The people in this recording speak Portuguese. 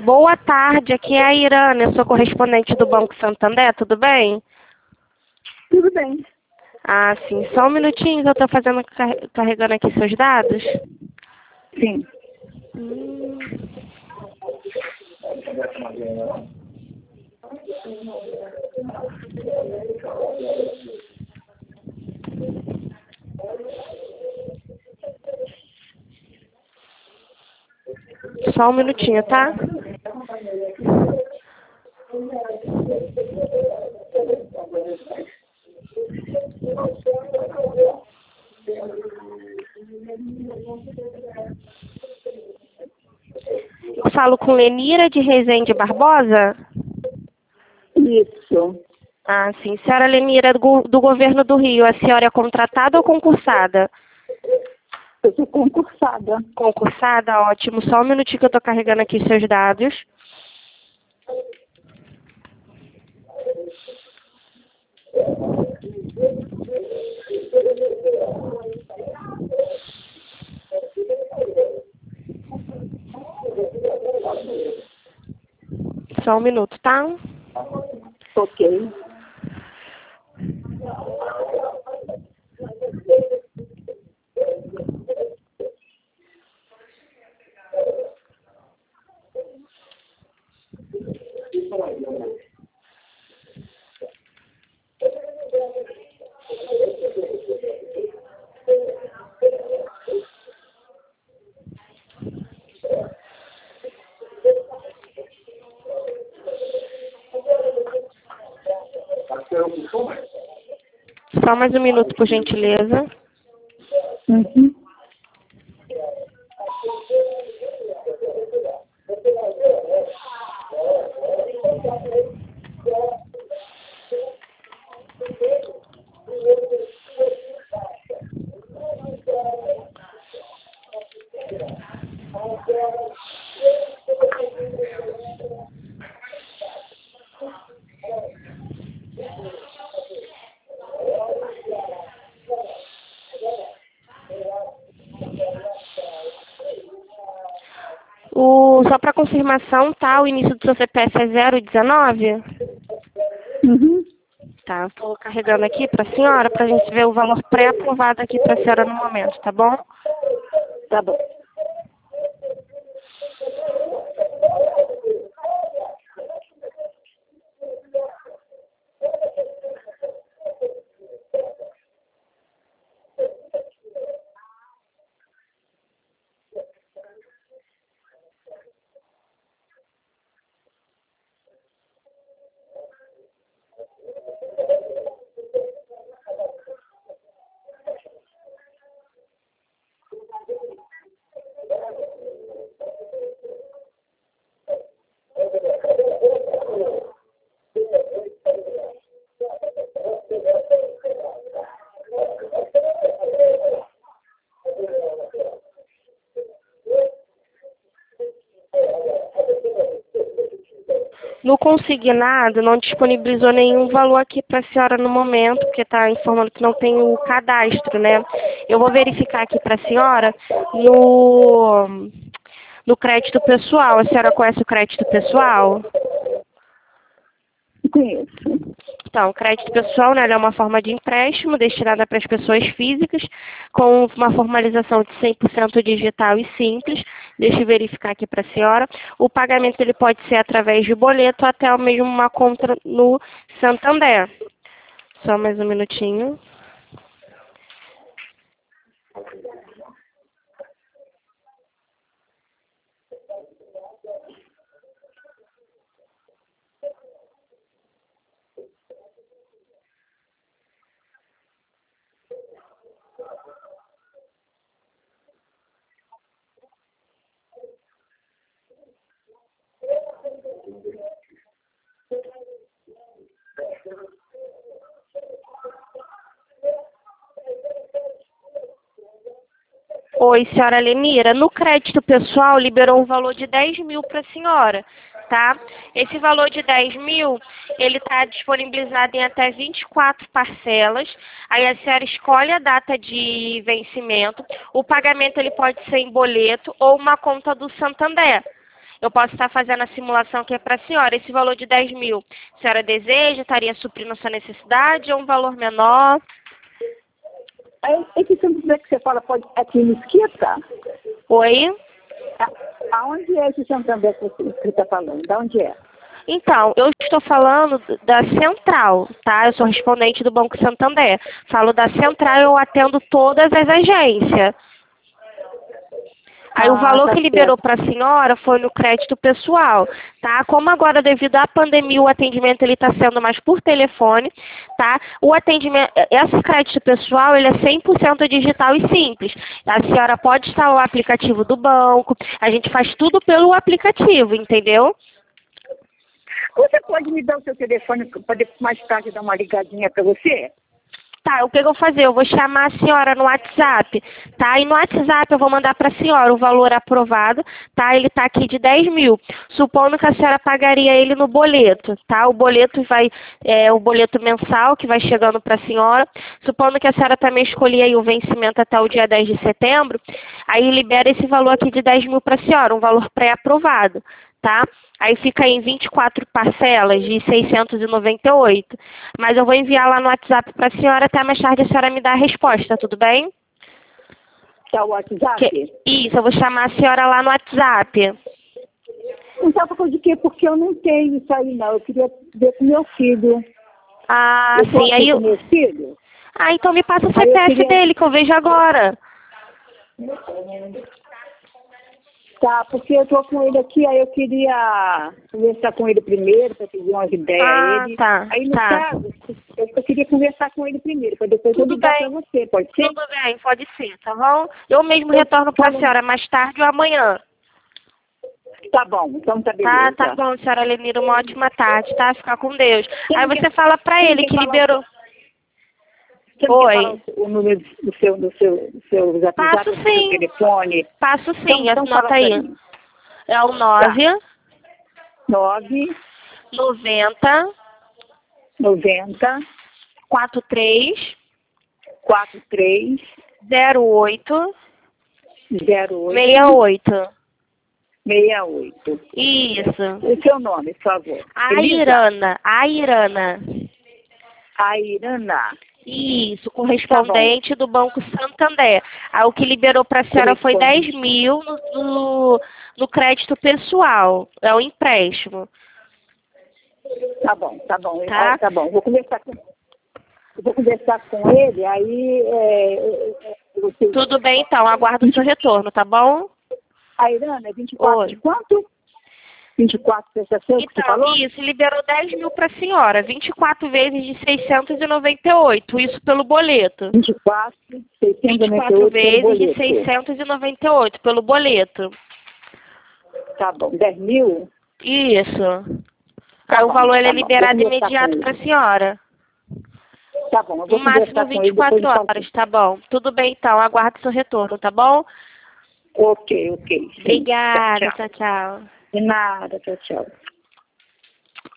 Boa tarde, aqui é a Irana, eu sou correspondente do Banco Santander, tudo bem? Tudo bem. Ah, sim, só um minutinho que eu estou fazendo, carregando aqui seus dados. Sim. Só um minutinho, tá? Eu falo com Lenira de Rezende Barbosa? Isso. Ah, sim. Senhora Lenira, do Governo do Rio, a senhora é contratada ou concursada? Eu sou concursada. Concursada, ótimo. Só um minutinho que eu estou carregando aqui seus dados. Só um minuto, tá? Ok. Só mais um minuto, por gentileza. Uhum. Só para confirmação, tá? O início do seu CPF é 019? Uhum. Tá, estou carregando aqui para a senhora, para a gente ver o valor pré-aprovado aqui para a senhora no momento, tá bom? Tá bom. No consignado, não disponibilizou nenhum valor aqui para a senhora no momento, porque está informando que não tem o cadastro, né? Eu vou verificar aqui para a senhora no crédito pessoal. A senhora conhece o crédito pessoal? Conheço. Então, o crédito pessoal, né, ele é uma forma de empréstimo destinada para as pessoas físicas, com uma formalização de 100% digital e simples. Deixa eu verificar aqui para a senhora. O pagamento ele pode ser através de boleto ou até mesmo uma conta no Santander. Só mais um minutinho. Oi, senhora Lenira. No crédito pessoal, liberou um valor de 10 mil para a senhora, tá? Esse valor de 10 mil, ele está disponibilizado em até 24 parcelas. Aí a senhora escolhe a data de vencimento. O pagamento ele pode ser em boleto ou uma conta do Santander. Eu posso estar fazendo a simulação que é para a senhora. Esse valor de 10 mil, a senhora deseja, estaria suprindo a sua necessidade ou um valor menor? Esse Santo André que você fala pode aqui em Mesquita? Oi? Aonde é esse Santo André que você está falando? Da onde é? Então, eu estou falando da Central, tá? Eu sou respondente do Banco Santander. Falo da Central, eu atendo todas as agências. Aí o valor tá que liberou certo. para a senhora foi no crédito pessoal, tá? Como agora, devido à pandemia, o atendimento ele está sendo mais por telefone, tá? O atendimento, esse crédito pessoal, ele é 100% digital e simples. A senhora pode instalar o aplicativo do banco, a gente faz tudo pelo aplicativo, entendeu? Você pode me dar o seu telefone para mais tarde dar uma ligadinha para você? Tá, o que eu vou fazer? Eu vou chamar a senhora no WhatsApp, tá? E no WhatsApp eu vou mandar para a senhora o valor aprovado, tá? Ele tá aqui de 10 mil. Supondo que a senhora pagaria ele no boleto, tá? O boleto o boleto mensal que vai chegando para a senhora. Supondo que a senhora também escolher aí o vencimento até o dia 10 de setembro, aí libera esse valor aqui de 10 mil para a senhora, um valor pré-aprovado, tá? Aí fica em 24 parcelas de 698. Mas eu vou enviar lá no WhatsApp para a senhora, até mais tarde a senhora me dá a resposta, tudo bem? Tá o WhatsApp? Isso, eu vou chamar a senhora lá no WhatsApp. Não sabe por causa de quê? Porque eu não tenho isso aí, não. Eu queria ver com meu filho. Ah, Eu tô sim, aqui com meu filho. Ah, então me passa o Aí eu CPF queria- dele, que eu vejo agora. Tá, porque eu tô com ele aqui, aí eu queria conversar com ele primeiro, para pedir umas ideias a ele. Tá, Aí, no tá. caso, eu queria conversar com ele primeiro, para depois eu Tudo ligar bem. para você, pode ser? Tudo bem, pode ser, tá bom? Eu mesmo retorno para a senhora mais tarde ou amanhã. Tá bom, então tá beleza. Tá bom, senhora Lenira, uma ótima tarde, tá? Fica com Deus. Quem Aí quer- você fala pra quem ele quer que falar liberou. Você não quer Oi. falar o número do seu zap, Passo do seu sim. telefone? Passo sim, Então fala anota pra aí. mim. É o Tá. 9 9, 90 90, 43 43, 08 08, 68. 68. Isso. O seu nome, por favor. A Irana. A Irana. Isso, correspondente do Banco Santander. Aí o que liberou para a senhora foi 10 mil no crédito pessoal. É o empréstimo. Tá bom, tá bom. Tá? Tá bom. Vou conversar com ele, aí você... Tudo bem, então. Aguardo o seu retorno, tá bom? A Irana é 24 Oi. de quanto? 24 prestações que você Então, falou? isso, liberou 10 mil para a senhora. 24 vezes de 698. Isso pelo boleto. 24, 24 698 vezes pelo de boleto. 698 pelo boleto. Tá bom, 10 mil? Isso. Tá Aí o bom, valor ele é tá bom. liberado Vou conversar imediato com para a ele. senhora. Tá bom, eu No vou máximo conversar com ele depois 24 eu falo. horas, tá bom? Tudo bem, então. Aguardo seu retorno, tá bom? Ok. Sim. Obrigada. Tchau. Tchau, tchau. De nada, tchau.